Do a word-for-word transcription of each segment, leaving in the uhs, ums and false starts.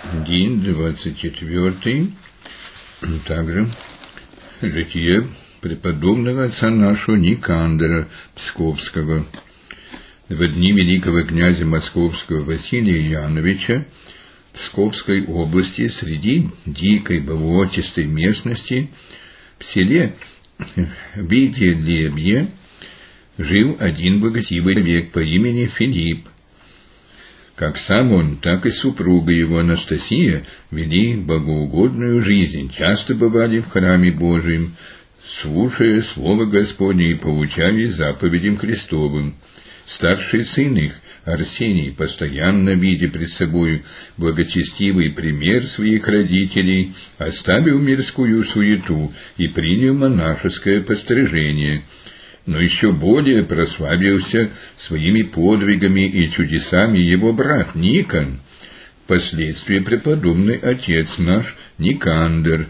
День двадцать четвертый. Также житие преподобного отца нашего Никандра Псковского. В дни великого князя Московского Василия Яновича в Псковской области среди дикой болотистой местности в селе Витилебье жил один богативый человек по имени Филипп. Как сам он, так и супруга его Анастасия вели богоугодную жизнь, часто бывали в храме Божием, слушая Слово Господне и получали заповедям Христовым. Старший сын их, Арсений, постоянно видя пред собой благочестивый пример своих родителей, оставил мирскую суету и принял монашеское пострижение. Но еще более прославился своими подвигами и чудесами его брат Никон, впоследствии преподобный отец наш Никандр.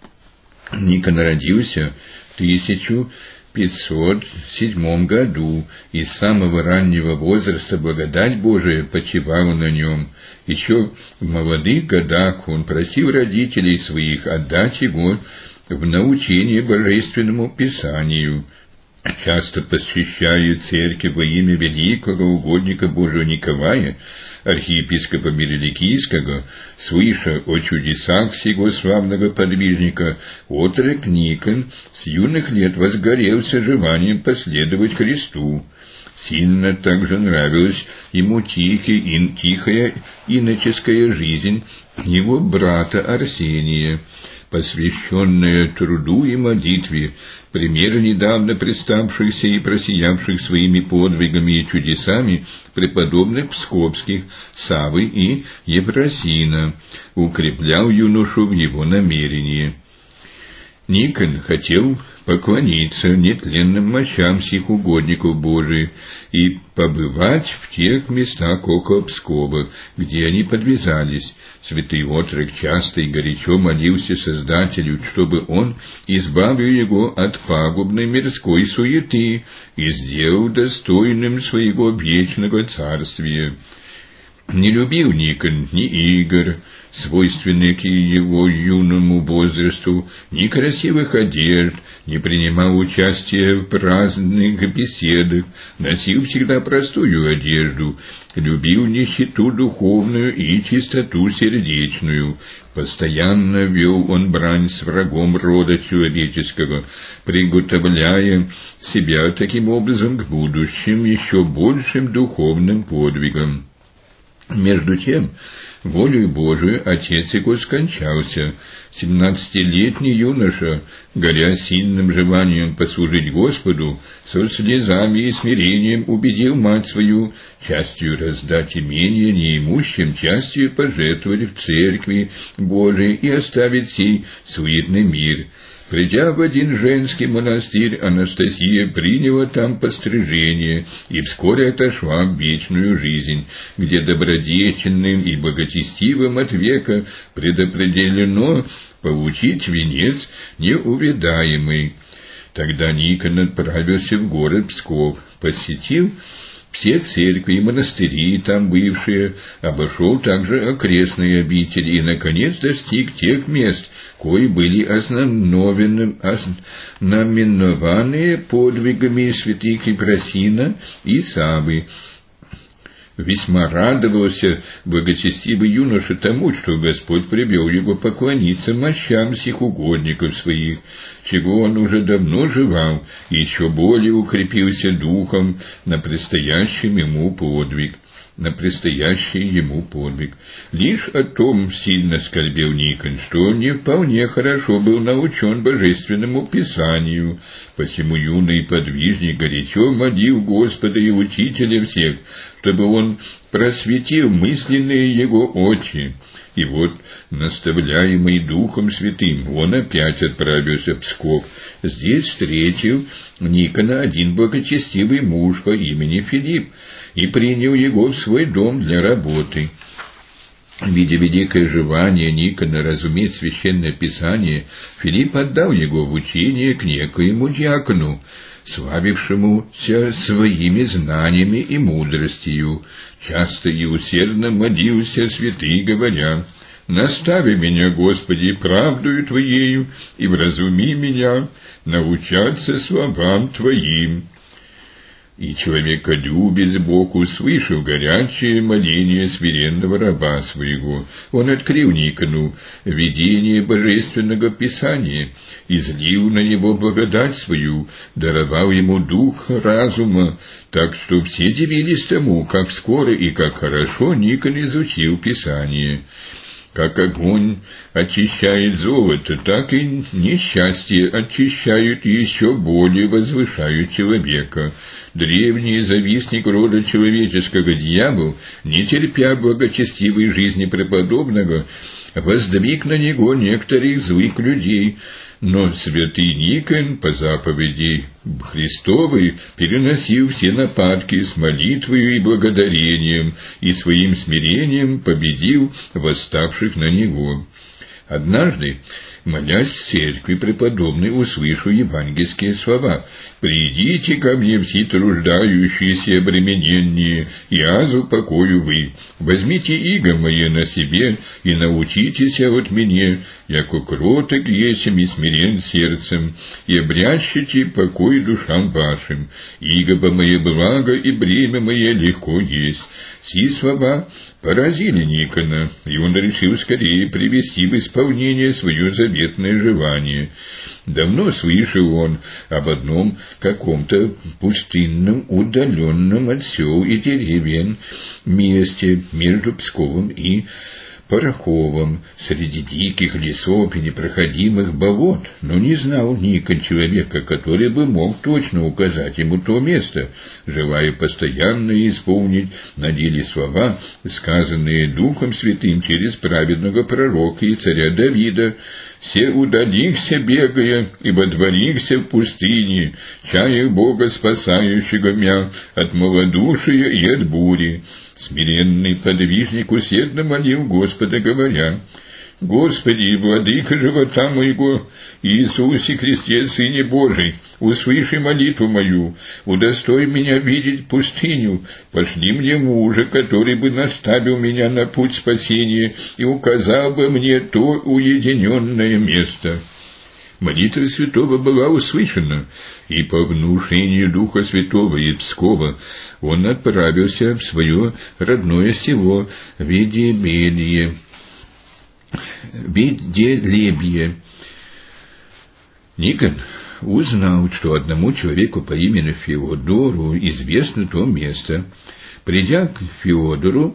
Никон родился в тысяча пятьсот седьмом году, и с самого раннего возраста благодать Божия почивала на нем. Еще в молодых годах он просил родителей своих отдать его в научение Божественному Писанию. Часто посвящая церковь во имя великого угодника Божьего Николая, архиепископа Мириликийского, слыша о чудесах сего славного подвижника, отрок Никон с юных лет возгорелся желанием последовать Христу. Сильно также нравилась ему тихий, ин, тихая иноческая жизнь его брата Арсения, посвященная труду и молитве, примеры недавно представшихся и просиявших своими подвигами и чудесами преподобных псковских Саввы и Евросина, укреплял юношу в его намерении. Никон хотел поклониться нетленным мощам сих угодников Божиих и побывать в тех местах около Пскова, где они подвязались. Святый отрок часто и горячо молился Создателю, чтобы он избавил его от пагубной мирской суеты и сделал достойным своего вечного царствия. Не любил Никон ни игр, свойственных его юному возрасту, ни красивых одежд, не принимал участия в праздных беседах, носил всегда простую одежду, любил нищету духовную и чистоту сердечную. Постоянно вел он брань с врагом рода человеческого, приготовляя себя таким образом к будущим еще большим духовным подвигам. Между тем, волею Божию отец его скончался. Семнадцатилетний юноша, горя сильным желанием послужить Господу, со слезами и смирением убедил мать свою частью раздать имение неимущим, частью пожертвовать в церкви Божией и оставить сей суетный мир. Придя в один женский монастырь, Анастасия приняла там пострижение и вскоре отошла в вечную жизнь, где добродетельным и благочестивым от века предопределено получить венец неувядаемый. Тогда Никон отправился в город Псков, посетил все церкви и монастыри, там бывшие, обошел также окрестные обители и, наконец, достиг тех мест, кои были ознаменованы подвигами святых Евросина и Саввы. Весьма радовался благочестивый юноша тому, что Господь привел его поклониться мощам сих угодников своих, чего он уже давно желал, и еще более укрепился духом на предстоящем ему подвиг. на предстоящий ему подвиг. Лишь о том сильно скорбел Никон, что не вполне хорошо был научен Божественному Писанию, посему юный подвижник горячо молил Господа и Учителя всех, чтобы он просветил мысленные его очи. И вот, наставляемый Духом Святым, он опять отправился в Псков. Здесь встретил Никона один благочестивый муж по имени Филипп и принял его в свой дом для работы. Видя великое желание Никона разуметь Священное Писание, Филипп отдал его в учение к некоему диакону, славившемуся своими знаниями и мудростью. Часто и усердно молился святый, говоря: Настави меня, Господи, правдою Твоею, и вразуми меня научаться словам Твоим. И человеколюбец Бог, услышав горячее моление смиренного раба своего, он открыл Никону видение божественного Писания, излил на него благодать свою, даровал ему дух разума, так что все дивились тому, как скоро и как хорошо Никон изучил Писание. Как огонь очищает золото, так и несчастье очищают и еще более возвышают человека. Древний завистник рода человеческого дьявол, не терпя благочестивой жизни преподобного, воздвиг на него некоторых злых людей, но святый Никон по заповеди Христовой переносил все нападки с молитвою и благодарением, и своим смирением победил восставших на него. Однажды, молясь в церкви, преподобный услышал евангельские слова: «Придите ко мне все труждающиеся и обремененные, и аз упокою вы. Возьмите иго мое на себе, и научитесь от меня, яко кроток есмь и смирен сердцем, и обрящите покой душам вашим. Иго бо мое благо, и бремя мое легко есть». Сии слова поразили Никона, и он решил скорее привести в исполнение свое заветное желание. Давно слышал он об одном каком-то пустынном, удаленном от сел и деревень месте между Псковом и Пороховым, среди диких лесов и непроходимых болот, но не знал Никон человека, который бы мог точно указать ему то место, желая постоянно исполнить на деле слова, сказанные Духом Святым через праведного пророка и царя Давида: «Се удалихся, бегая, и водворихся в пустыне, чая Бога, спасающего мя от малодушия и от бури». Смиренный подвижник усердно молил Господа, говоря: «Господи, владыка живота моего, Иисусе Христе, Сыне Божий, услыши молитву мою, удостой меня видеть пустыню, пошли мне мужа, который бы наставил меня на путь спасения и указал бы мне то уединенное место». Молитва святого была услышана, и по внушению Духа Святого и Пскова он отправился в свое родное село Веделебье. Веделебье. Никон узнал, что одному человеку по имени Феодору известно то место. Придя к Феодору,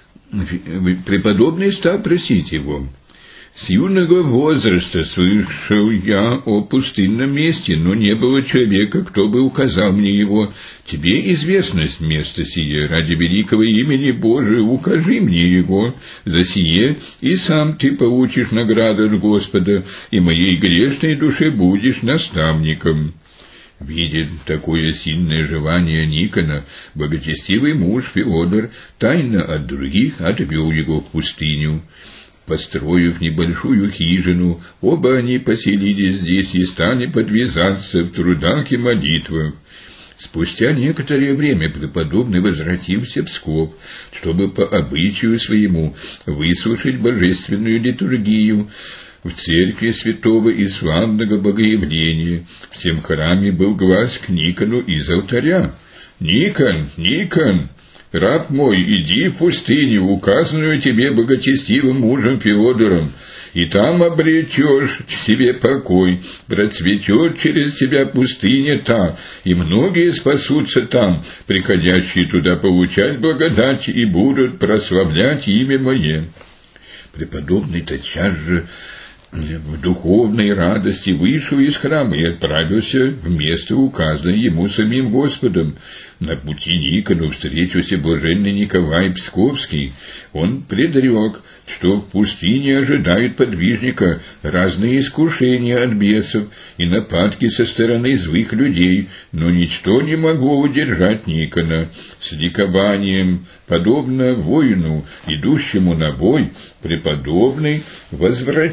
преподобный стал просить его: «С юного возраста слышал я о пустынном месте, но не было человека, кто бы указал мне его. Тебе известность места сие, ради великого имени Божия укажи мне его. За сие и сам ты получишь награду от Господа, и моей грешной душе будешь наставником». Видя такое сильное желание Никона, благочестивый муж Феодор тайно от других отвел его в пустыню. Построив небольшую хижину, оба они поселились здесь и стали подвязаться в трудах и молитвах. Спустя некоторое время преподобный возвратился в Псков, чтобы по обычаю своему выслушать божественную литургию в церкви святого и славного Богоявления. В всем храме был глас к Никону из алтаря: «Никон, Никон! Раб мой, иди в пустыню, указанную тебе благочестивым мужем Феодором, и там обретешь себе покой, процветет через тебя пустыня та, и многие спасутся там, приходящие туда получать благодать, и будут прославлять имя мое». Преподобный тотчас же в духовной радости вышел из храма и отправился в место, указанное ему самим Господом. На пути Никону встретился блаженный Николай Псковский. Он предрек, что в пустыне ожидают подвижника разные искушения от бесов и нападки со стороны злых людей, но ничто не могло удержать Никона. С ликованием, подобно воину, идущему на бой, преподобный возвратился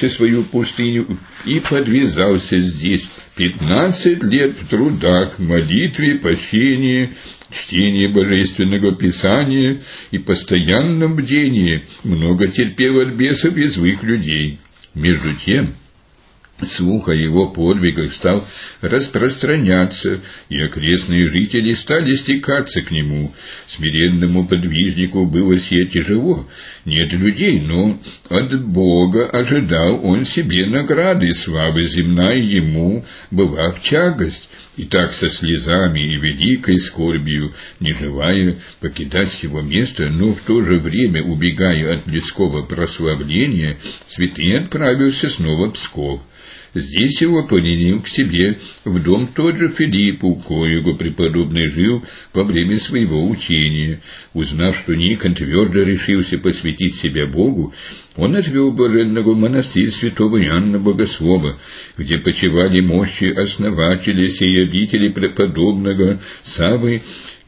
отправился в свою пустыню и подвязался здесь пятнадцать лет в трудах, молитве, пощении, чтении Божественного Писания и постоянном бдении, много терпел от бесов и злых людей. Между тем, слух о его подвигах стал распространяться, и окрестные жители стали стекаться к нему. Смиренному подвижнику было сие тяжело. Нет людей, но от Бога ожидал он себе награды, слава земная ему была в тягость. И так со слезами и великой скорбью, не желая покидать сего места, но в то же время убегая от близкого прославления, святый отправился снова в Псков. Здесь его поманил к себе в дом тот же Филипп, у коего преподобный жил во время своего учения. Узнав, что Никон твердо решился посвятить себя Богу, он отвел блаженного в монастырь святого Иоанна Богослова, где почивали мощи основателя сей обители преподобного Саввы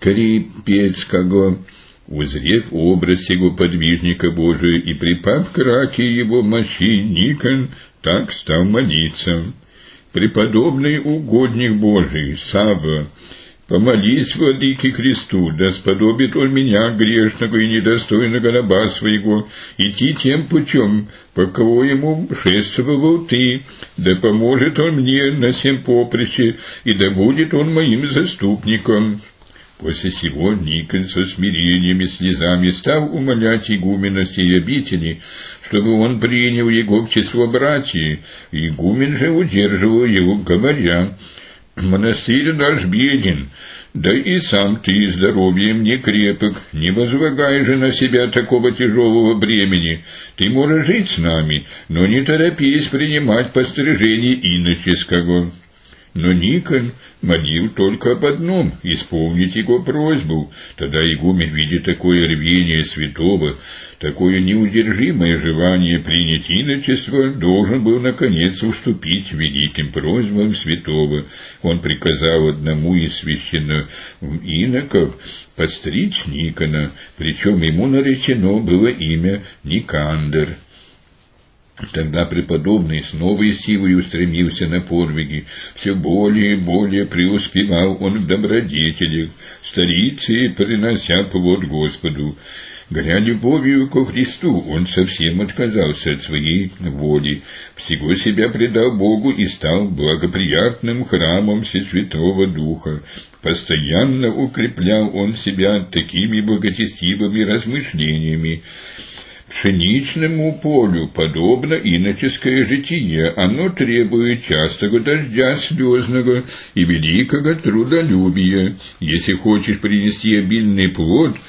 Карипецкого. Узрев образ его подвижника Божия и припав к раке его мощи, Никон так стал молиться: «Преподобный угодник Божий, Савва, помолись, владыке Христу, да сподобит он меня, грешного и недостойного раба своего, идти тем путем, по коему шествовал ты, да поможет он мне на сем поприще, и да будет он моим заступником». После сего Никон со смирением и слезами стал умолять игумена сей обители, чтобы он принял его в число братьев. Игумен же удерживал его, говоря: «Монастырь наш беден, да и сам ты здоровьем не крепок, не возлагай же на себя такого тяжелого бремени. Ты можешь жить с нами, но не торопись принимать пострижение иноческого». Но Никон молил только об одном — исполнить его просьбу. Тогда игумен, видя такое рвение святого, такое неудержимое желание принять иночество, должен был, наконец, уступить великим просьбам святого. Он приказал одному из священных иноков постричь Никона, причем ему наречено было имя Никандр. Тогда преподобный с новой силой устремился на подвиги. Все более и более преуспевал он в добродетелях, старицей принося плод Господу. Горя любовью ко Христу, он совсем отказался от своей воли, всего себя предал Богу и стал благоприятным храмом Всесвятого Духа. Постоянно укреплял он себя такими благочестивыми размышлениями. Пшеничному полю подобно иноческое житие, оно требует частого дождя слезного и великого трудолюбия. Если хочешь принести обильный плод,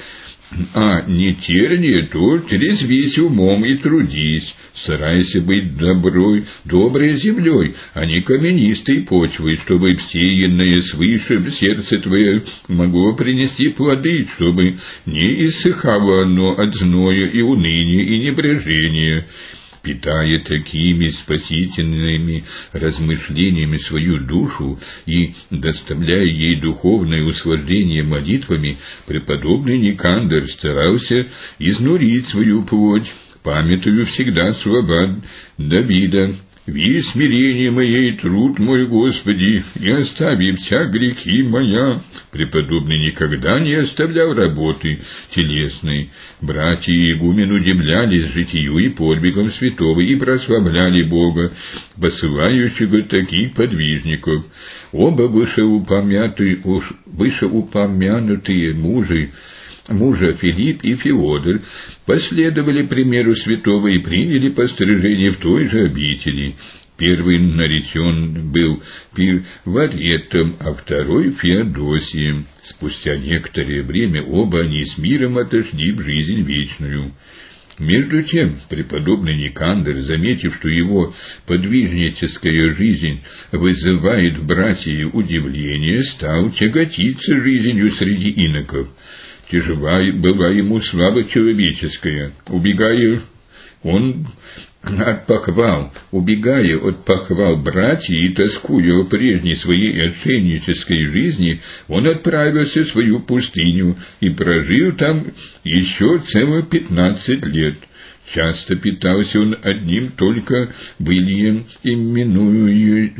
а не терние, то трезвись умом и трудись, старайся быть доброй, доброй землей, а не каменистой почвой, чтобы всеянное свыше в сердце твое могло принести плоды, чтобы не иссыхало оно от зноя и уныния и небрежения. Питая такими спасительными размышлениями свою душу и доставляя ей духовное услаждение молитвами, преподобный Никандр старался изнурить свою плоть, памятуя всегда слова Давида: «Ви смирение моей труд мой, Господи, и остави вся грехи моя». Преподобный никогда не оставлял работы телесной. Братья и игумен удивлялись житию и подвигам святого и прославляли Бога, посылающего таких подвижников. Оба вышеупомянутые, вышеупомянутые мужи, мужа Филипп и Феодор, последовали примеру святого и приняли пострижение в той же обители. Первый наречен был Пирваретом, а второй — Феодосием. Спустя некоторое время оба они с миром отошли в жизнь вечную. Между тем, преподобный Никандр, заметив, что его подвижническая жизнь вызывает в братьях удивление, стал тяготиться жизнью среди иноков. Тяжела была ему слава человеческая. Убегая, он от похвал, убегая от похвал братьев и тоскуя о прежней своей отшельнической жизни, он отправился в свою пустыню и прожил там еще целых пятнадцать лет. Часто питался он одним только былием, именуемым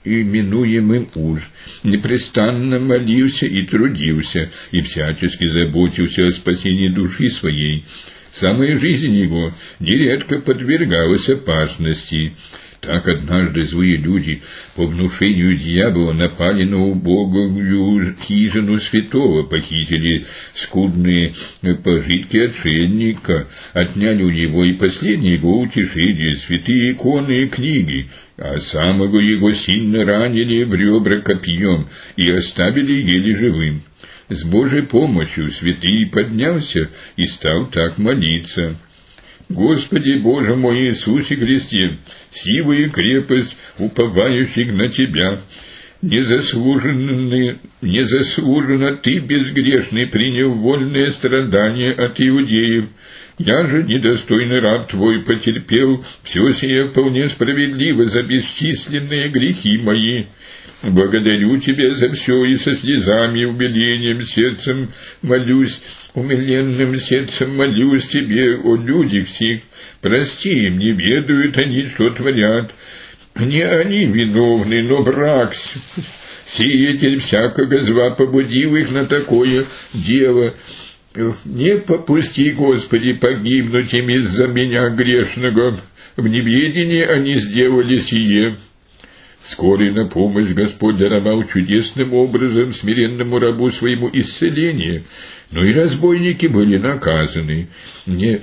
уж, непрестанно молился и трудился, и всячески заботился о спасении души своей. Самая жизнь его нередко подвергалась опасности. Так однажды злые люди по внушению дьявола напали на убогую хижину святого, похитили скудные пожитки отшельника, отняли у него и последнее его утешение, святые иконы и книги, а самого его сильно ранили в ребра копьем и оставили еле живым. С Божьей помощью святый поднялся и стал так молиться: «Господи Боже мой Иисусе Христе, сила и крепость уповающих на Тебя, незаслуженно, незаслуженно Ты, безгрешный, принял вольные страдания от иудеев. Я же, недостойный раб Твой, потерпел все сие вполне справедливо за бесчисленные грехи мои. Благодарю Тебя за все и со слезами и умилением сердцем молюсь, умиленным сердцем молюсь Тебе о людях сих. Прости им, не ведают они, что творят. Не они виновны, но враг, сеятель всякого зла, побудил их на такое дело. Не попусти, Господи, погибнуть им из-за меня грешного. В неведении они сделали сие». Вскоре на помощь Господь даровал чудесным образом смиренному рабу своему исцеление, но и разбойники были наказаны. Не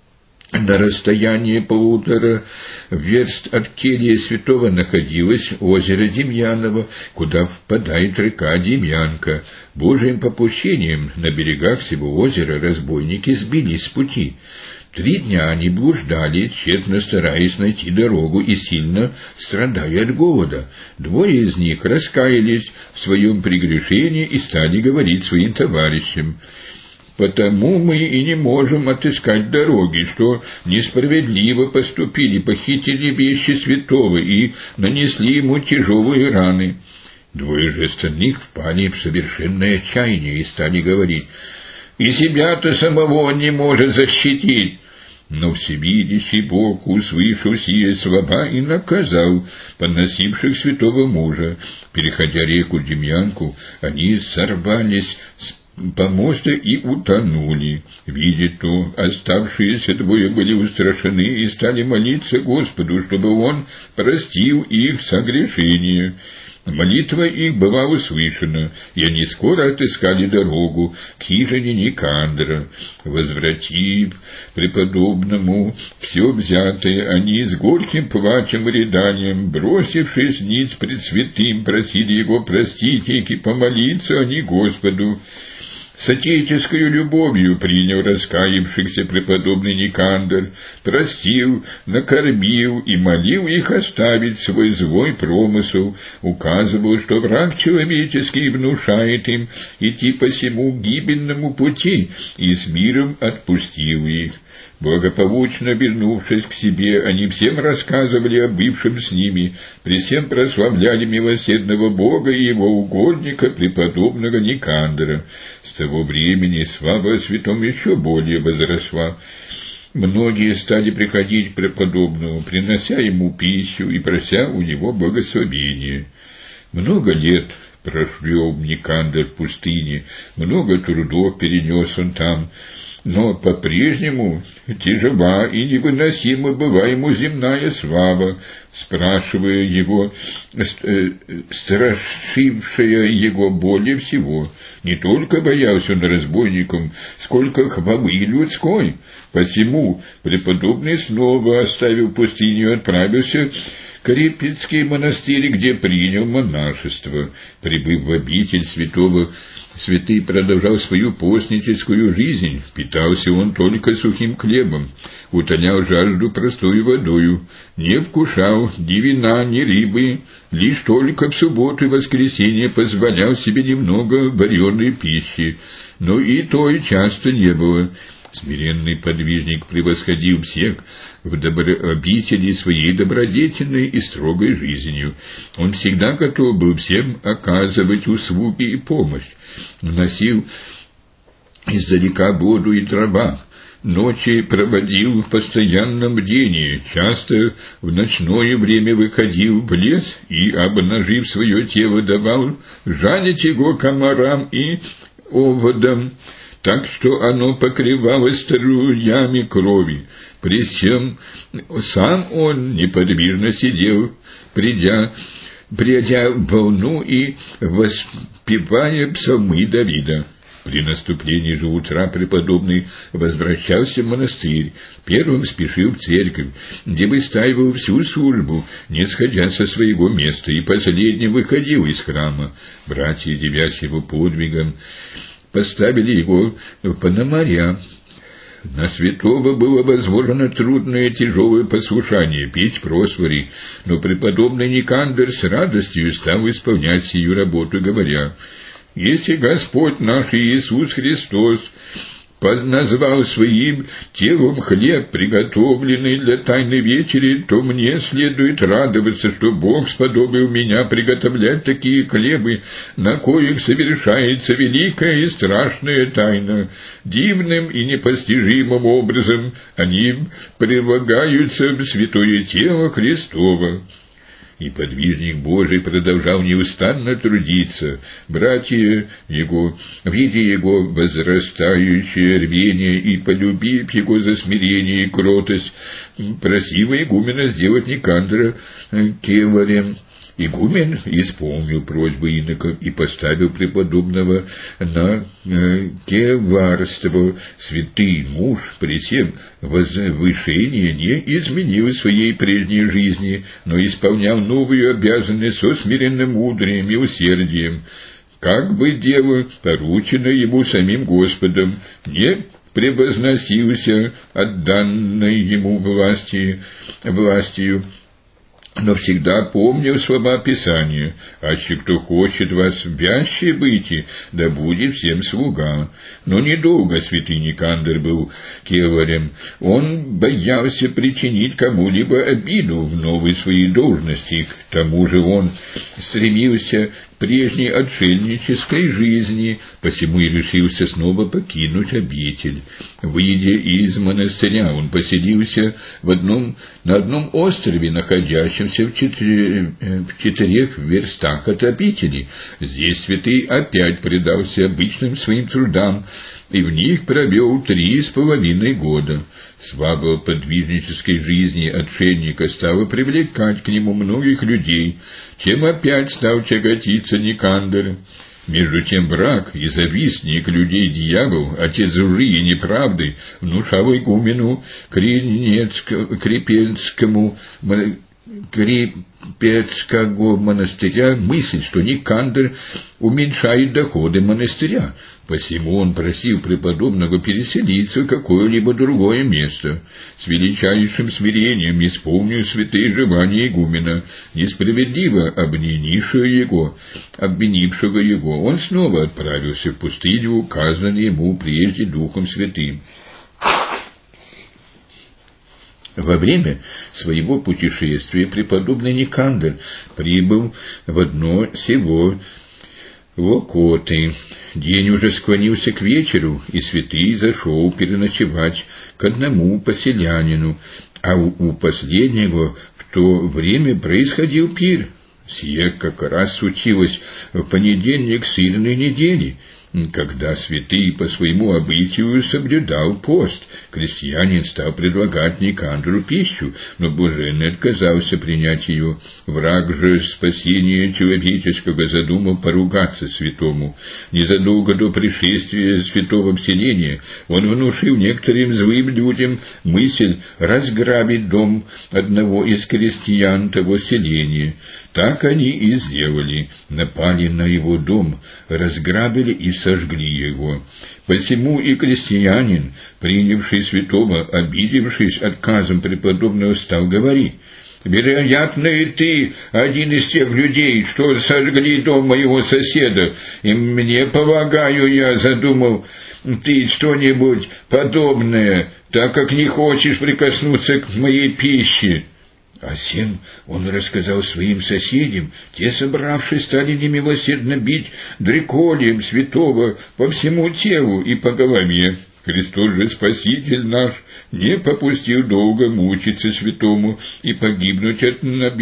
на расстоянии полутора верст от кельи святого находилось озеро Демьяново, куда впадает река Демьянка. Божьим попущением на берегах сего озера разбойники сбились с пути. Три дня они блуждали, тщетно стараясь найти дорогу и сильно страдая от голода. Двое из них раскаялись в своем прегрешении и стали говорить своим товарищам: «Потому мы и не можем отыскать дороги, что несправедливо поступили, похитили вещи святого и нанесли ему тяжелые раны». Двое же остальных впали в совершенное отчаяние и стали говорить: «И себя-то самого он не может защитить». Но всевидящий Бог услышал сие слова и наказал поносивших святого мужа. Переходя реку Демьянку, они сорвались с помоста и утонули. Видя то, оставшиеся двое были устрашены и стали молиться Господу, чтобы Он простил их согрешения. Молитва их была услышана, и они скоро отыскали дорогу к хижине Никандра. Возвратив преподобному все взятое, они с горьким плачем и рыданием, бросившись ниц пред святым, просили его простить их и помолиться они Господу. С отеческою любовью принял раскаявшихся преподобный Никандр, простил, накормил и молил их оставить свой злой промысел, указывал, что враг человеческий внушает им идти по сему гибельному пути, и с миром отпустил их. Благополучно вернувшись к себе, они всем рассказывали о бывшем с ними, при всем прославляли милосердного Бога и его угодника, преподобного Никандра. С того времени слава о святом еще более возросла. Многие стали приходить к преподобному, принося ему пищу и прося у него благословения. Много лет прошел Никандр в пустыне, много трудов перенес он там, но по-прежнему тяжела и невыносима была ему земная слава, спрашивая его, э, страшившая его более всего. Не только боялся он разбойником, сколько хвалы людской. Посему преподобный снова, оставив пустыню, отправился в Карипецкий монастырь, где принял монашество. Прибыв в обитель святого, святый продолжал свою постническую жизнь. Питался он только сухим хлебом, утолял жажду простой водою, не вкушал ни вина, ни рыбы, лишь только в субботу и воскресенье позволял себе немного вареной пищи, но и той часто не было. Смиренный подвижник превосходил всех в добро... обители своей добродетельной и строгой жизнью. Он всегда готов был всем оказывать услуги и помощь, носил издалека воду и дрова, ночи проводил в постоянном бдении, часто в ночное время выходил в лес и, обнажив свое тело, давал жалить его комарам и оводам, так что оно покрывалось струями крови. При всем сам он неподвижно сидел, придя, придя в волну и воспевая псалмы Давида. При наступлении же утра преподобный возвращался в монастырь. Первым спешил в церковь, где выстаивал всю службу, не сходя со своего места, и последним выходил из храма. Братья, дивясь его подвигом, поставили его в Пономаря. На святого было возложено трудное и тяжелое послушание — петь просвори, но преподобный Никандр с радостью стал исполнять сию работу, говоря: «Если Господь наш Иисус Христос назвал своим телом хлеб, приготовленный для Тайной Вечери, то мне следует радоваться, что Бог сподобил меня приготовлять такие хлебы, на коих совершается великая и страшная тайна. Дивным и непостижимым образом они прилагаются в святое тело Христово». И подвижник Божий продолжал неустанно трудиться. Братья его, видя его возрастающее рвение и полюбив его за смирение и кротость, просили игумена сделать Никандра кеварем. Игумен исполнил просьбу инока и поставил преподобного на э, кеварство. Святый муж при всем возвышении не изменил своей прежней жизни, но исполнял новую обязанность со смиренным мудрием и усердием, как бы дело, поручено ему самим Господом, не превозносился от данной ему власти, властью, но всегда помнил слова Писания: «Аще кто хочет вас вяще быти, да будет всем слуга». Но недолго святый Никандр был кеварем. Он боялся причинить кому-либо обиду в новой своей должности. К тому же он стремился к прежней отшельнической жизни, посему и решился снова покинуть обитель. Выйдя из монастыря, он поселился в одном, на одном острове, находящемся в, четыре, в четырех верстах от обители. Здесь святый опять предался обычным своим трудам и в них провел три с половиной года. Слава подвижнической жизни отшельника стала привлекать к нему многих людей, чем опять стал тяготиться Никандр. Между тем враг и завистник людей дьявол, отец лжи и неправды, внушал игумену Крепельскому Крепецкого монастыря мысль, что Никандр уменьшает доходы монастыря. Посему он просил преподобного переселиться в какое-либо другое место. С величайшим смирением исполнил святые желания игумена, несправедливо обвинившего его, обвинившего его. Он снова отправился в пустыню, указанный ему прежде Духом Святым. Во время своего путешествия преподобный Никандр прибыл в одно село Локоты. День уже склонился к вечеру, и святый зашел переночевать к одному поселянину, а у, у последнего в то время происходил пир. Сие как раз случилось в понедельник сырной недели, когда святый по своему обычаю соблюдал пост. Крестьянин стал предлагать Никандру пищу, но блаженный отказался принять ее. Враг же спасения человеческого задумал поругаться святому. Незадолго до пришествия святого в селение он внушил некоторым злым людям мысль разграбить дом одного из крестьян того селения. Так они и сделали, напали на его дом, разграбили и сожгли его. Посему и крестьянин, принявший святого, обидевшись отказом преподобного, стал говорить: «Вероятно, и ты один из тех людей, что сожгли дом моего соседа, и мне, полагаю, я задумал ты что-нибудь подобное, так как не хочешь прикоснуться к моей пище». А сем он рассказал своим соседям. Те, собравшись, стали немилосердно бить дреколием святого по всему телу и по голове. Христос же Спаситель наш не попустил долго мучиться святому и погибнуть от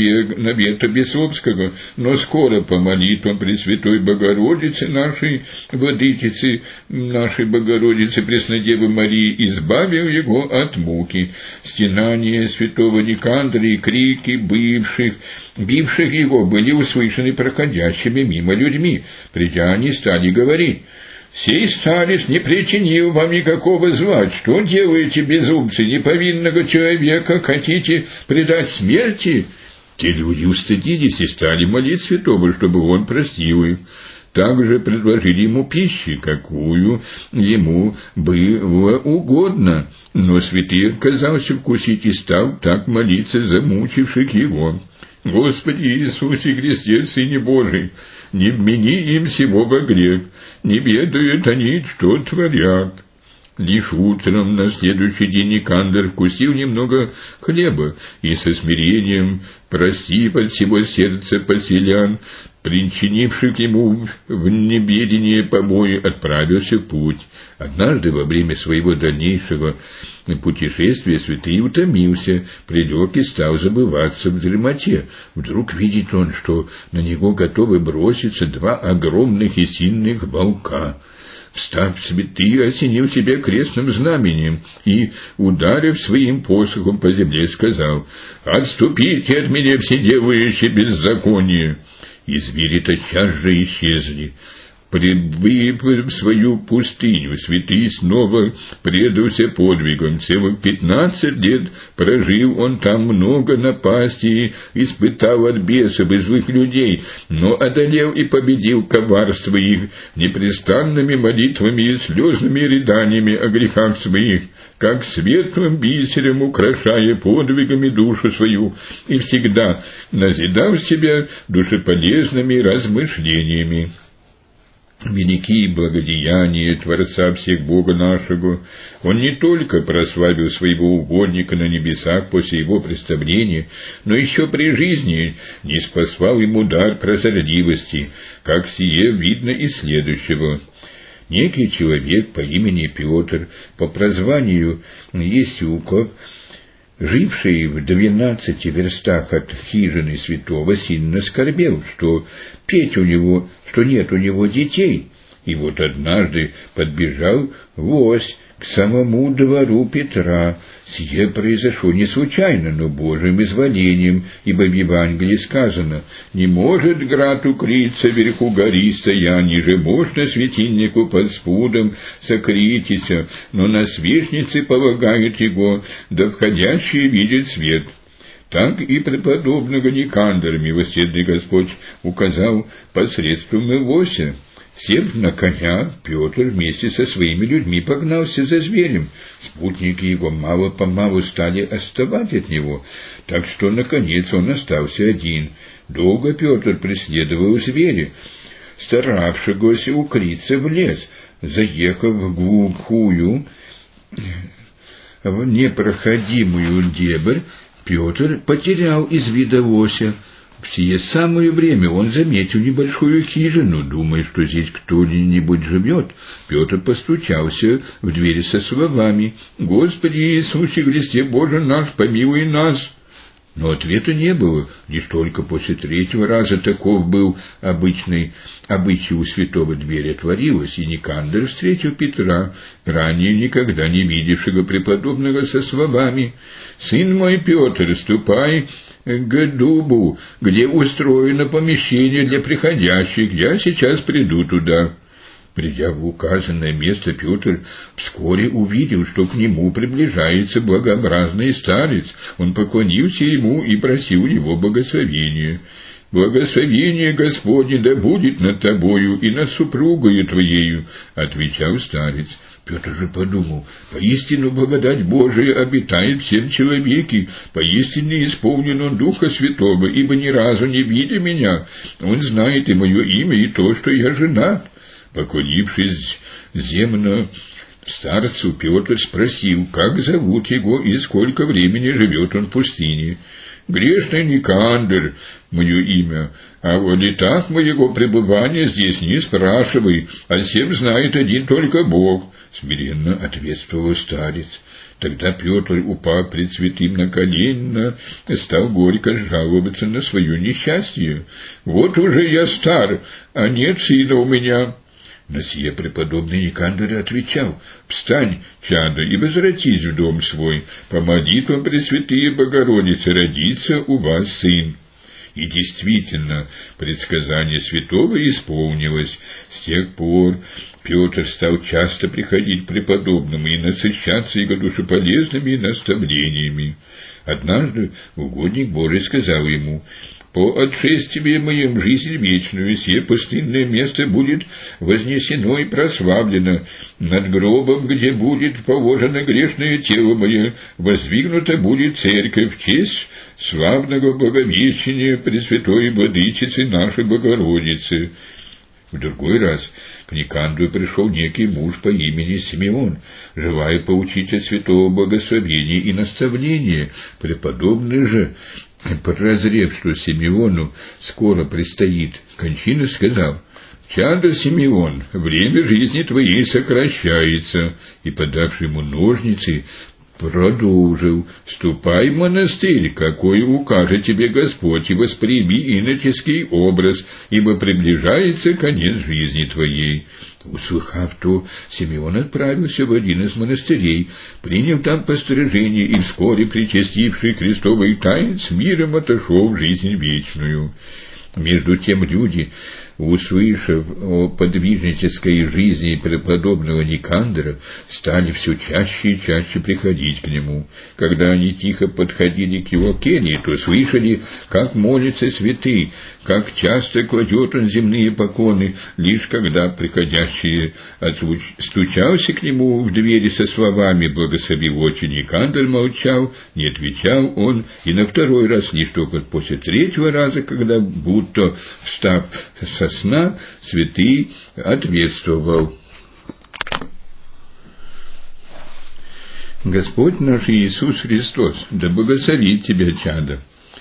навета бесовского, но скоро по молитвам Пресвятой Богородицы нашей, Владычицы нашей Богородицы Преснодевы Марии, избавил его от муки. Стенания святого Никандра и крики бывших, бивших его были услышаны проходящими мимо людьми. Придя, они стали говорить: «Сей старец не причинил вам никакого зла. Что делаете, безумцы? Неповинного человека хотите предать смерти?» Те люди устыдились и стали молить святого, чтобы он простил их. Также предложили ему пищи, какую ему было угодно, но святый отказался вкусить и стал так молиться за мучивших его: «Господи Иисусе Христе, Сыне Божий, не вмени им сего во грех, не ведают они, что творят». Лишь утром на следующий день Никандр вкусил немного хлеба и со смирением, простив от всего сердца поселян, причинивших ему в неведение побои, отправился в путь. Однажды во время своего дальнейшего путешествия святый утомился, прилег и стал забываться в дремоте. Вдруг видит он, что на него готовы броситься два огромных и сильных волка. Встав, святый осенил себя крестным знаменем и, ударив своим посохом по земле, сказал: «Отступите от меня, все делающие беззаконие!» И звери тотчас же исчезли. Прибыв в свою пустыню, святый снова предался подвигам. Целых пятнадцать лет прожил он там, много напастей испытал от бесов и злых людей, но одолел и победил коварство их непрестанными молитвами и слезными рыданиями о грехах своих, как светлым бисером украшая подвигами душу свою, и всегда назидав себя душеполезными размышлениями. Великие благодеяния Творца всех Бога нашего, Он не только прославил своего угодника на небесах после его представления, но еще при жизни не спаслал ему дар прозорливости, как сие видно из следующего. Некий человек по имени Петр, по прозванию Есюков, живший в двенадцати верстах от хижины святого, сильно скорбел, что петь у него, что нет у него детей. И вот однажды подбежал вось к самому двору Петра. Сие произошло не случайно, но Божьим изволением, ибо в Евангелии сказано: «Не может град укрыться вверху горы стоя, ниже можно светильнику под спудом сокрытися, но на свечнице полагают его, да входящие видят свет». Так и преподобного Никандра милосердный Господь указал посредством Иосия. Сев на коня, Петр вместе со своими людьми погнался за зверем. Спутники его мало-помалу стали отставать от него, так что, наконец, он остался один. Долго Петр преследовал зверя, старавшегося укрыться в лес. Заехав в глухую, в непроходимую дебрь, Петр потерял из вида лося. В сие самое время он заметил небольшую хижину, думая, что здесь кто-нибудь живет. Петр постучался в дверь со словами: «Господи Иисусе Христе, Боже наш, помилуй нас!» Но ответа не было. Лишь только после третьего раза, таков был обычный обычай у святого, дверь отворилась, и Никандр встретил Петра, ранее никогда не видевшего преподобного, со словами: «Сын мой Петр, ступай к дубу, где устроено помещение для приходящих, я сейчас приду туда». Придя в указанное место, Петр вскоре увидел, что к нему приближается благообразный старец. Он поклонился ему и просил его благословения. «Благословение Господне да будет над тобою и над супругою твоею», — отвечал старец. Петр же подумал: «Поистину благодать Божия обитает в всем человеке, поистине исполнен он Духа Святого, ибо ни разу не видя меня, он знает и мое имя, и то, что я женат». Поклонившись земно старцу, Петр спросил, как зовут его и сколько времени живет он в пустыне. грешный Никандр, мое имя, а о летах моего пребывания здесь не спрашивай, а всем знает один только Бог, — смиренно ответствовал старец. Тогда Петр, упав пред святым на колено, стал горько жаловаться на свое несчастье. «Вот уже я стар, а нет сына у меня». На сие преподобный Никандр отвечал: «Встань, чадо, и возвратись в дом свой, по молитвам Пресвятые Богородицы родится у вас сын». И действительно, предсказание святого исполнилось. С тех пор Петр стал часто приходить к преподобному и насыщаться его душеполезными наставлениями. Однажды угодник Божий сказал ему: «По отшествии моем в жизнь вечную сие пустынное место будет вознесено и прославлено. Над гробом, где будет положено грешное тело мое, воздвигнута будет церковь в честь славного Боговещения Пресвятой Владычицы нашей Богородицы». В другой раз к Никандру пришел некий муж по имени Симеон, желая поучить от святого благословения и наставления. Преподобный же, прозрев, что Симеону скоро предстоит кончина, сказал: «Чадо Симеон, время жизни твоей сокращается», и, подавший ему ножницы, продолжил: «Ступай в монастырь, какой укажет тебе Господь, и восприми иноческий образ, ибо приближается конец жизни твоей». Услыхав то, Симеон отправился в один из монастырей, принял там пострижение и вскоре, причастивший крестовый тайн, с миром отошел в жизнь вечную. Между тем люди, услышав о подвижнической жизни преподобного Никандра, стали все чаще и чаще приходить к нему. Когда они тихо подходили к его келье, то слышали, как молится святый, как часто кладет он земные поклоны. Лишь когда приходящий стучался к нему в двери со словами «Благослови отче», Никандр молчал, не отвечал он, и на второй раз, лишь только после третьего раза, когда будто встав со сна, святый ответствовал: «Господь наш Иисус Христос, да благословит тебя, чадо».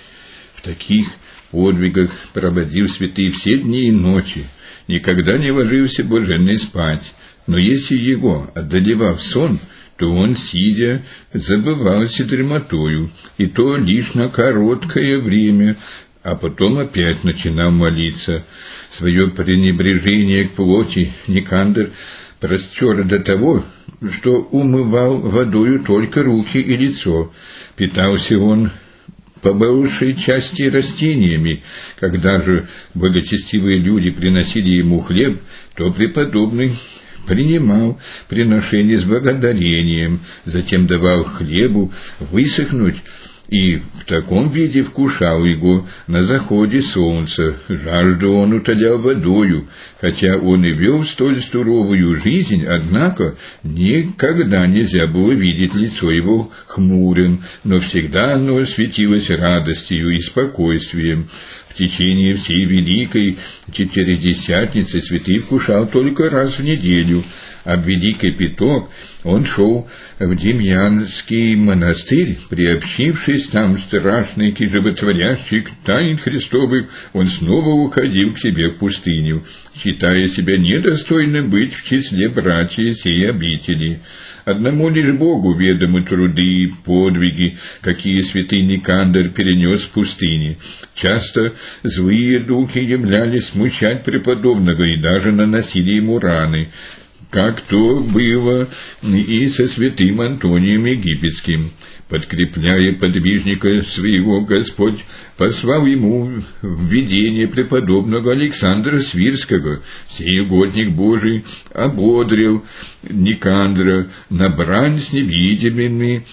В таких подвигах проводил святый все дни и ночи, никогда не ложился блаженный спать, но если его одолевал сон, то он, сидя, забывался дремотою, и то лишь на короткое время, а потом опять начинал молиться. Свое пренебрежение к плоти Никандр простер до того, что умывал водою только руки и лицо. Питался он по большей части растениями. Когда же благочестивые люди приносили ему хлеб, то преподобный принимал приношение с благодарением, затем давал хлебу высохнуть, и в таком виде вкушал его на заходе солнца. Жажду он утолял водою, хотя он и вел столь суровую жизнь, однако никогда нельзя было видеть лицо его хмурым, но всегда оно светилось радостью и спокойствием. В течение всей Великой Четыредесятницы святый вкушал только раз в неделю, а в Великий Пяток он шел в Демьянский монастырь. Приобщившись там страшный и животворящий тайн Христовых, он снова уходил к себе в пустыню, считая себя недостойным быть в числе братьев сей обители. Одному лишь Богу ведомы труды и подвиги, какие святый Никандр перенес в пустыне. Часто злые духи являлись смущать преподобного и даже наносили ему раны, как то было и со святым Антонием Египетским. Подкрепляя подвижника своего, Господь послал ему в видение преподобного Александра Свирского. Сей угодник Божий ободрил Никандра на брань с невидимыми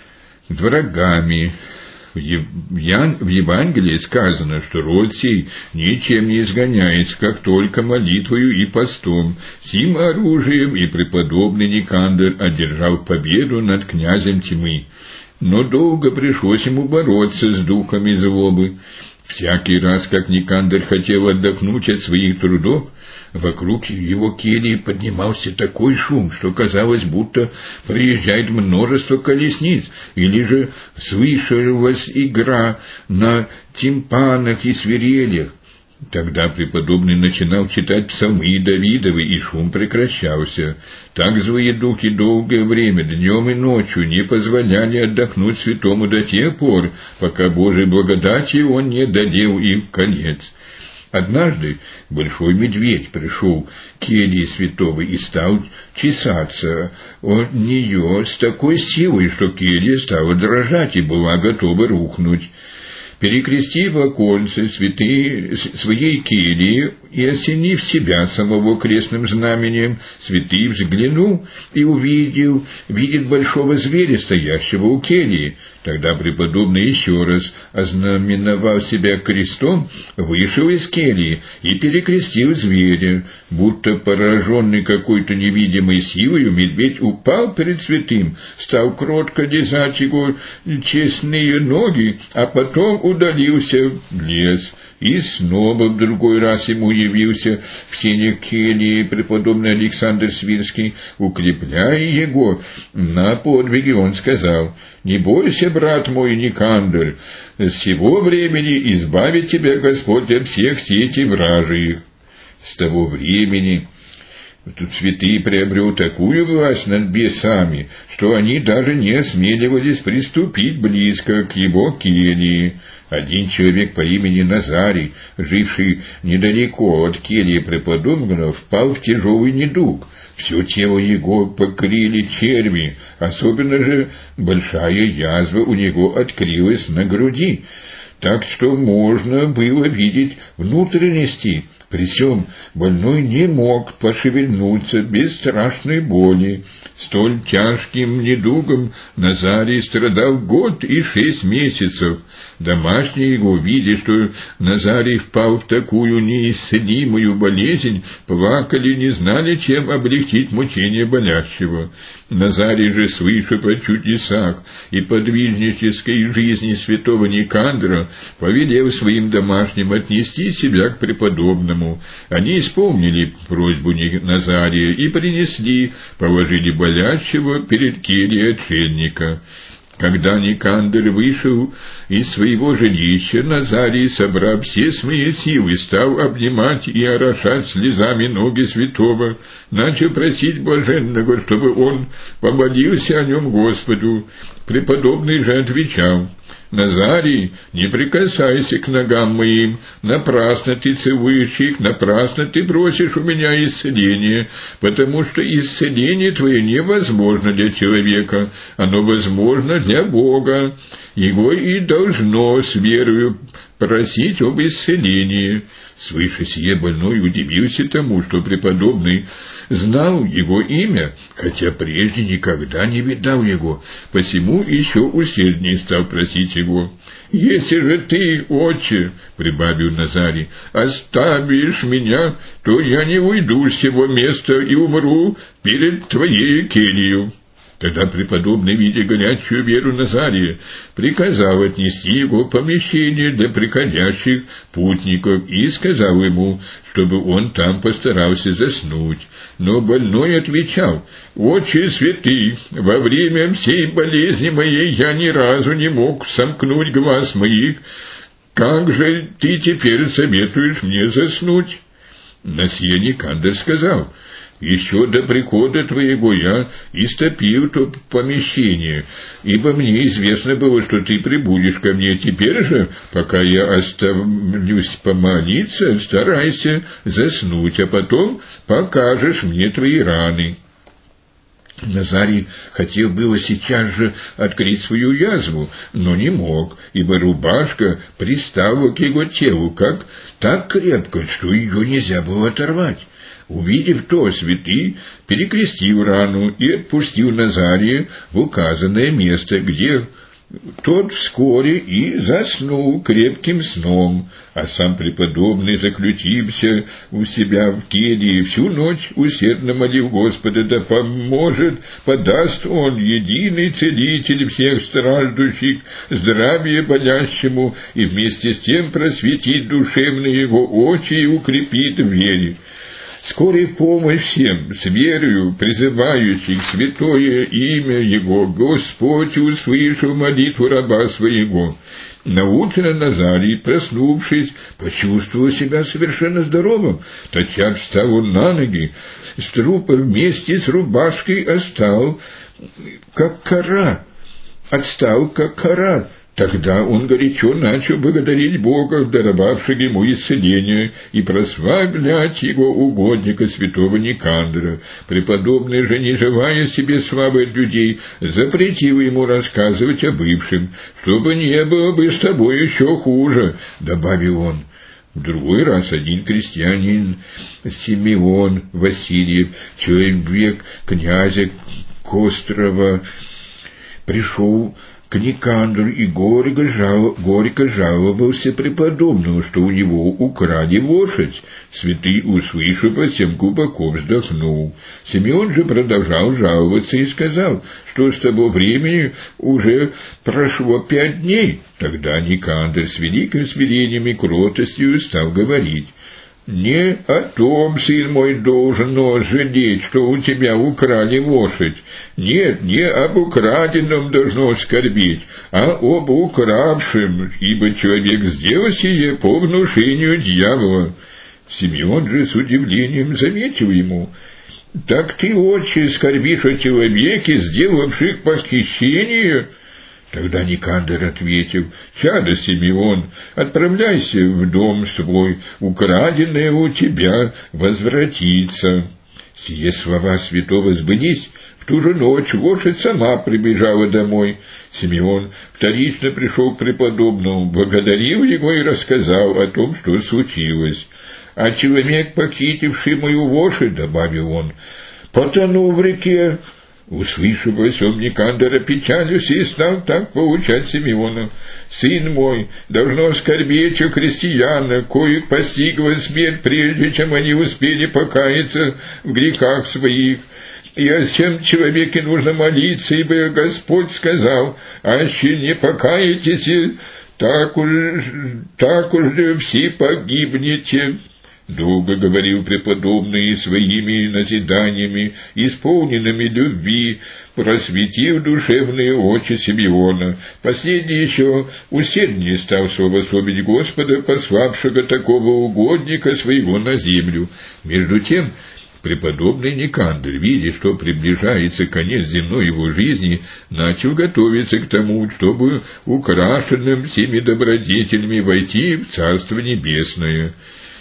врагами. В Евангелии сказано, что род сей ничем не изгоняется, как только молитвою и постом. Сим оружием и преподобный Никандр одержал победу над князем тьмы. Но долго пришлось ему бороться с духами злобы. Всякий раз, как Никандр хотел отдохнуть от своих трудов, вокруг его кельи поднимался такой шум, что казалось, будто проезжает множество колесниц, или же слышалась игра на тимпанах и свирелях. Тогда преподобный начинал читать псалмы Давидовы, и шум прекращался. Так злые духи долгое время, днем и ночью, не позволяли отдохнуть святому до тех пор, пока Божьей благодати он не додел им конец. Однажды большой медведь пришел к келье святого и стал чесаться от нее с такой силой, что келья стала дрожать и была готова рухнуть. Перекрестив оконцы святые своей кельи и осенив себя самого крестным знамением, святый взглянул и увидел, видит большого зверя, стоящего у кельи. Тогда преподобный еще раз, ознаменовав себя крестом, вышел из кельи и перекрестил зверя. Будто пораженный какой-то невидимой силой, медведь упал перед святым, стал кротко лизать его честные ноги, а потом удалился в лес. И снова в другой раз ему явился в сенях кельи преподобный Александр Свирский. Укрепляя его на подвиге, он сказал: «Не бойся, брат мой Никандр, с сего времени избавит тебя Господь от всех сетей вражьих». С того времени тут святый приобрел такую власть над бесами, что они даже не осмеливались приступить близко к его келье. Один человек по имени Назарий, живший недалеко от кельи преподобного, впал в тяжелый недуг. Все тело его покрыли черви, особенно же большая язва у него открылась на груди, так что можно было видеть внутренности. При сём больной не мог пошевельнуться без страшной боли. Столь тяжким недугом Назарий страдал год и шесть месяцев. Домашние его, видя, что Назарий впал в такую неисцелимую болезнь, плакали, не знали, чем облегчить мучения болящего. Назарий же, слышав о чудесах и подвижнической жизни святого Никандра, повелел своим домашним отнести себя к преподобному. Они исполнили просьбу Назария и принесли, положили болящего перед кельей отшельника. Когда Никандр вышел из своего жилища, Назарий, собрав все свои силы, стал обнимать и орошать слезами ноги святого, начал просить блаженного, чтобы он помолился о нем Господу. Преподобный же отвечал: «Назарий, не прикасайся к ногам моим, напрасно ты целуешь их, напрасно ты просишь у меня исцеления, потому что исцеление твое невозможно для человека, оно возможно для Бога. Его и должно с верою просить об исцелении». Слыша сие, больной удивился тому, что преподобный знал его имя, хотя прежде никогда не видал его, посему еще усерднее стал просить его. «Если же ты, отче, — прибавил Назарий, — оставишь меня, то я не уйду с сего места и умру перед твоей кельей». Тогда преподобный, видя горячую веру Назария, приказал отнести его в помещение для приходящих путников и сказал ему, чтобы он там постарался заснуть. Но больной отвечал: «Отче святый, во время всей болезни моей я ни разу не мог сомкнуть глаз моих. Как же ты теперь советуешь мне заснуть?» На сие Никандр сказал: «Еще до прихода твоего я истопил то помещение, ибо мне известно было, что ты прибудешь ко мне. Теперь же, пока я оставлюсь помолиться, старайся заснуть, а потом покажешь мне твои раны». Назарий хотел было сейчас же открыть свою язву, но не мог, ибо рубашка пристала к его телу как так крепко, что ее нельзя было оторвать. Увидев то, святый перекрестил рану и отпустил Назария в указанное место, где Тот вскоре и заснул крепким сном, а сам преподобный, заключився у себя в келье, всю ночь усердно молил Господа, да поможет, подаст Он, единый целитель всех страждущих, здравие болящему, и вместе с тем просветит душевные его очи и укрепит в вере. Скорей помощь всем, с верою призывающих святое имя Его, Господь, услышал молитву раба своего. Наутро Назарий, проснувшись, почувствовал себя совершенно здоровым. Тотчас встал он на ноги, с трупа вместе с рубашкой остал, как кора, отстал, как кора. Тогда он горячо начал благодарить Бога, даровавшего ему исцеление, и прославлять его угодника святого Никандра. Преподобный же, не желая себе славы от людей, запретил ему рассказывать о бывшем, чтобы не было бы с тобой еще хуже, добавил он. В другой раз один крестьянин, Симеон Васильев, человек князя Кострова, пришел к Никандру и горько, жал, горько жаловался преподобному, что у него украли лошадь. Святый, услышав, всем глубоко вздохнул. Симеон же продолжал жаловаться и сказал, что с того времени уже прошло пять дней. Тогда Никандр с великим смирением и кротостью стал говорить: «Не о том, сын мой, должен жалеть, что у тебя украли лошадь. Нет, не об украденном должно скорбеть, а об укравшем, ибо человек сделал сие по внушению дьявола». Симеон же с удивлением заметил ему: «Так ты, отче, скорбишь о человеке, сделавших похищение?» Тогда Никандр ответил: «Чадо, Симеон, отправляйся в дом свой, украденное у тебя возвратится». Сие слова святого сбылись. В ту же ночь лошадь сама прибежала домой. Симеон вторично пришел к преподобному, благодарил его и рассказал о том, что случилось. «А человек, похитивший мою лошадь, — добавил он, — потонул в реке». Услышав о сем, Никандр опечалился и стал так поучать Симеона: «Сын мой, должно скорбеть о крестьянах, коих постигла смерть, прежде чем они успели покаяться в грехах своих. И о сем человеке нужно молиться, ибо Господь сказал: аще не покаетесь, так уж, так уж все погибнете». Долго говорил преподобный своими назиданиями, исполненными любви, просветив душевные очи Симеона. Последний еще усерднее стал славословить Господа, пославшего такого угодника своего на землю. Между тем преподобный Никандр, видя, что приближается конец земной его жизни, начал готовиться к тому, чтобы украшенным всеми добродетелями войти в Царство Небесное.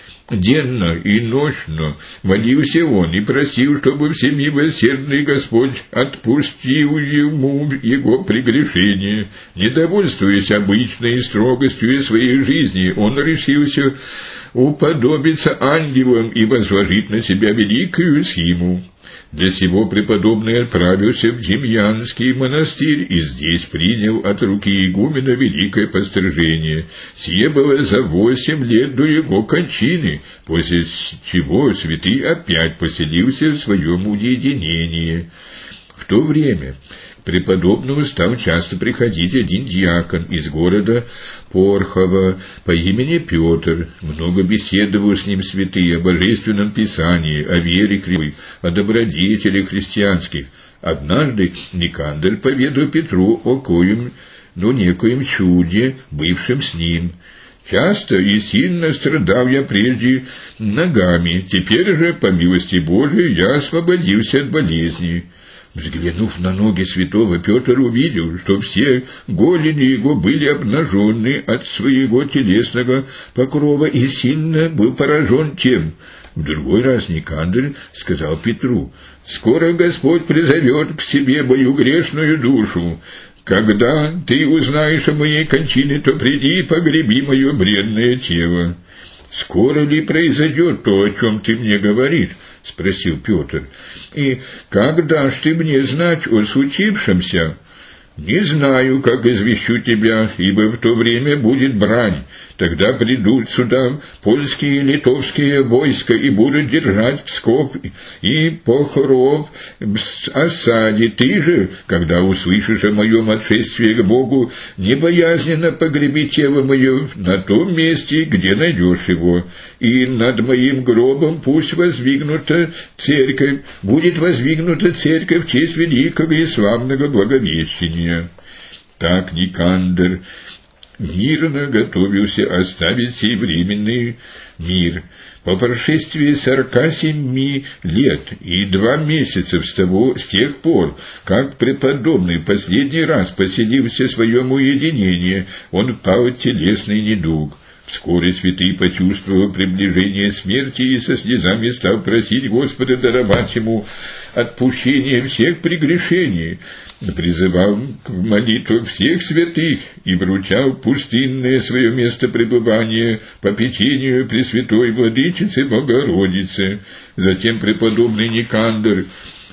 Денно и ночно молился он и просил, чтобы всемилосердный Господь отпустил ему его прегрешение. Недовольствуясь обычной строгостью своей жизни, он решился уподобиться ангелам и возложить на себя великую схиму. Для сего преподобный отправился в Демьянский монастырь и здесь принял от руки игумена великое пострижение. Сие было за восемь лет до его кончины, после чего святый опять поселился в своем уединении. В то время к преподобному стал часто приходить один диакон из города Порхова по имени Петр. Много беседовал с ним святые о божественном писании, о вере кривой, о добродетелях христианских. Однажды Никандр поведал Петру о коем, но некоем чуде, бывшем с ним. «Часто и сильно страдал я прежде ногами, теперь же, по милости Божией, я освободился от болезни». Взглянув на ноги святого, Петр увидел, что все голени его были обнажены от своего телесного покрова, и сильно был поражен тем. В другой раз Никандр сказал Петру: «Скоро Господь призовет к себе мою грешную душу. Когда ты узнаешь о моей кончине, то приди и погреби мое бредное тело». «Скоро ли произойдет то, о чем ты мне говоришь?» — спросил Петр. «И как дашь ты мне знать о случившемся?» «Не знаю, как извещу тебя, ибо в то время будет брань. Тогда придут сюда польские и литовские войска и будут держать Псков и Похоров в осаде. Ты же, когда услышишь о моем отшествии к Богу, небоязненно погреби тело мое на том месте, где найдешь его, и над моим гробом пусть воздвигнута церковь, будет воздвигнута церковь в честь великого и славного Благовещения». Так Никандр мирно готовился оставить сей временный мир. По прошествии сорока семи лет и два месяца с того, с тех пор, как преподобный последний раз поселился в своем уединении, он впал в телесный недуг. Вскоре святый почувствовал приближение смерти и со слезами стал просить Господа даровать ему отпущение всех прегрешений, призывал к молитвам всех святых и вручал пустынное свое место пребывания попечению Пресвятой Владычицы Богородицы. Затем преподобный Никандр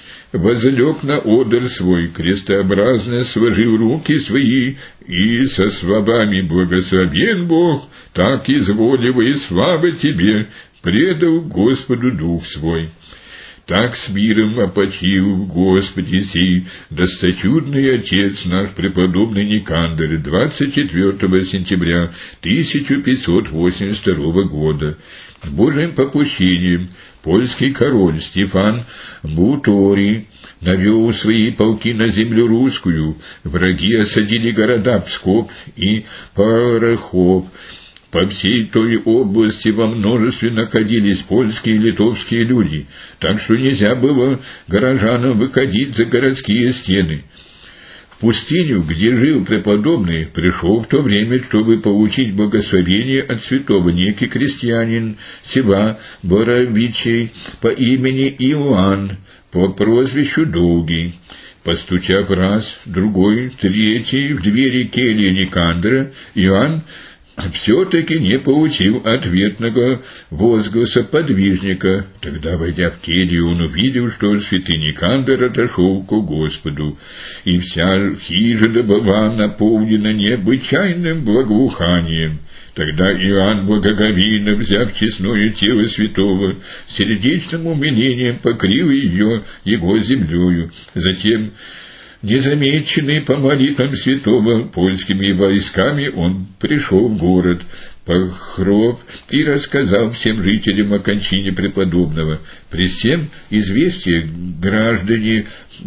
возлег на одр свой, крестообразно сложил руки свои и со словами «Благословен Бог, так изволива и слава Тебе», предал Господу дух свой. Так с миром опочил в Господе сей досточудный отец наш преподобный Никандр двадцать четвёртого сентября тысяча пятьсот восемьдесят второго года. С Божьим попущением польский король Стефан Буторий навел свои полки на землю русскую. Враги осадили города Псков и Порохов. По всей той области во множестве находились польские и литовские люди, так что нельзя было горожанам выходить за городские стены. В пустыню, где жил преподобный, пришел в то время, чтобы получить благословение от святого некий крестьянин села Боровичей по имени Иоанн, по прозвищу Долгий. Постучав раз, другой, третий в двери кельи Никандра, Иоанн все-таки не получил ответного возгласа подвижника. Тогда, войдя в келью, он увидел, что святый Никандр отошел к Господу, и вся хижина была наполнена необычайным благоуханием. Тогда Иоанн благоговейно, взяв честное тело святого, с сердечным умилением покрыл ее его землею. Затем, незамеченный по молитвам святого польскими войсками, он пришел в город Похоров и рассказал всем жителям о кончине преподобного. При всем известии граждане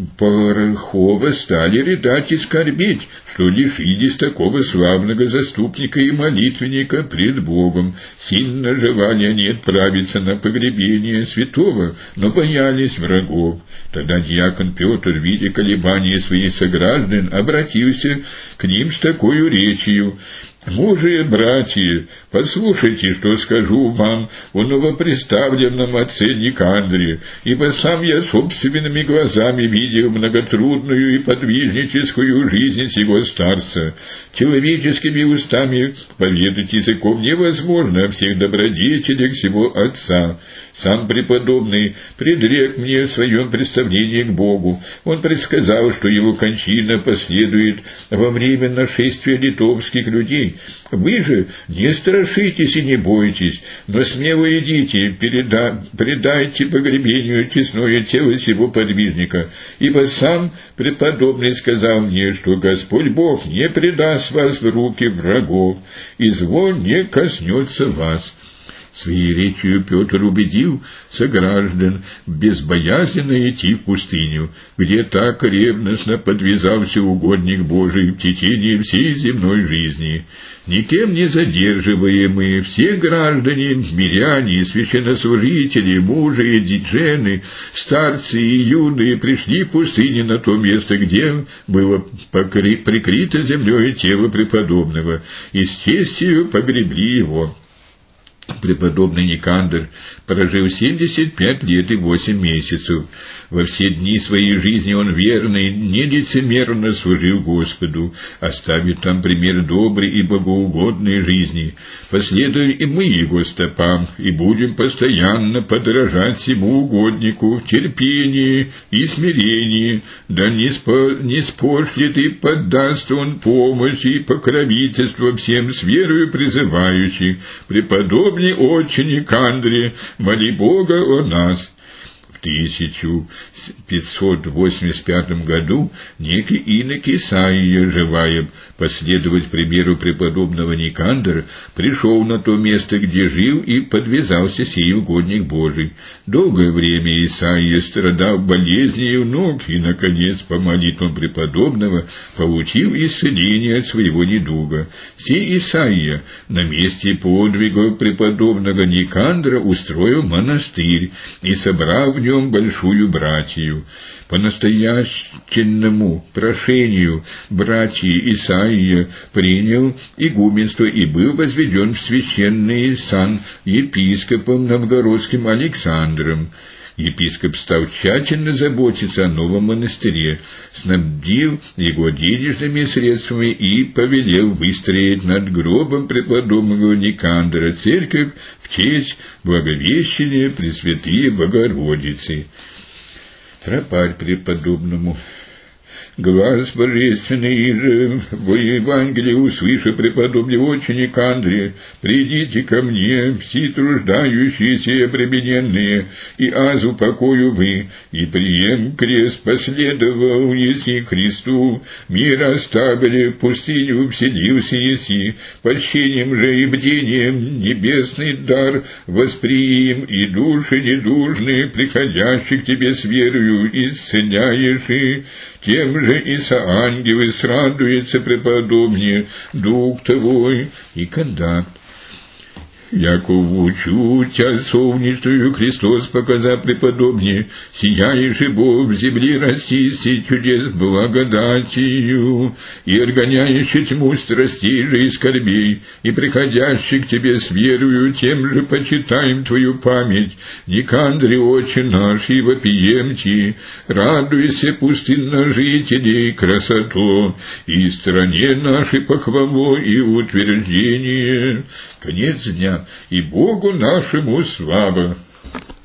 Порохова стали рыдать и скорбеть, что лишились такого славного заступника и молитвенника пред Богом. Сильно желали они отправиться на погребение святого, но боялись врагов. Тогда диакон Петр, видя колебания своих сограждан, обратился к ним с такой речью: «Мужи и братья, послушайте, что скажу вам о новоприставленном отце Никандре, ибо сам я собственными глазами видел многотрудную и подвижническую жизнь сего старца. Человеческими устами поведать языком невозможно о всех добродетелях сего отца. Сам преподобный предрек мне в своем представлении к Богу. Он предсказал, что его кончина последует во время нашествия литовских людей. Вы же не страшитесь и не бойтесь, но смело идите, переда... предайте погребению честное тело сего подвижника, ибо сам преподобный сказал мне, что Господь Бог не предаст вас в руки врагов, и зло не коснется вас». Своей речью Петр убедил сограждан безбоязненно идти в пустыню, где так ревностно подвязался угодник Божий в течение всей земной жизни. Никем не задерживаемые, все граждане, миряне, священнослужители, мужи и жены, старцы и юные пришли в пустыню на то место, где было покри... прикрыто землей тело преподобного, и с честью погребли его. Преподобный Никандр прожил семьдесят пять лет и восемь месяцев. Во все дни своей жизни он верно и нелицемерно служил Господу, оставив там пример доброй и богоугодной жизни. Последуем и мы его стопам, и будем постоянно подражать всему угоднику в терпении и смирении, да не, спо, не спошлет и поддаст он помощь и покровительство всем с верою призывающих. Преподобный отче Никандре, моли Бога о нас. В тысяча пятьсот восемьдесят пятом году некий инок Исаия, желая последовать примеру преподобного Никандра, пришел на то место, где жил, и подвязался сей угодник Божий. Долгое время Исаия страдал болезнью ног, и, наконец, по молитвам преподобного, получил исцеление от своего недуга. Сей Исаия на месте подвига преподобного Никандра устроил монастырь и собрал в нем большую братью. По настоятельному прошению братья Исаия принял игуменство и был возведен в священный сан епископом новгородским Александром. Епископ стал тщательно заботиться о новом монастыре, снабдил его денежными средствами и повелел выстроить над гробом преподобного Никандра церковь в честь Благовещения Пресвятые Богородицы. Тропарь преподобному. Глаз божественный же во Евангелии услыша преподобный отче Никандре: «Придите ко мне, все труждающиеся и обремененные, и аз упокою вы, и прием крест последовал еси Христу, мир оставили, в пустыню вседился еси, польщением же и бдением небесный дар восприим, и души недужные, приходящих к тебе с верою, исцеляешь, и тем же и соангелы срадуется преподобнее дух твой и контакт. Яко учу тя солнечную Христос показав преподобнее, сияешь и Бог в земле расисти чудес благодатью, и отгоняющий тьму страстей же и скорбей, и приходящий к тебе с верою, тем же почитаем твою память. Никандре, отче наш, и вопиемти, радуйся пустынножителей красоту, и стране нашей похвалу и утверждение. Конец дня, и Богу нашему слава.